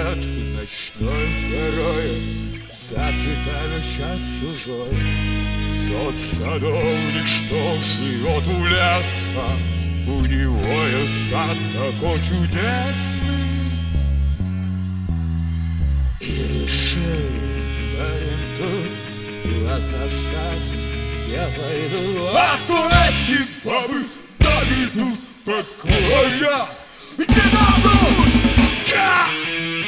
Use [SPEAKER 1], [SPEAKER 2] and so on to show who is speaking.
[SPEAKER 1] свет ночной горой, за цветами чат чужой. Тот садовник, что живет у леса, у него есть сад такой чудесный. И решил парень тут, ладно, сад я пойду. А то эти бабы доведут такое я не могу.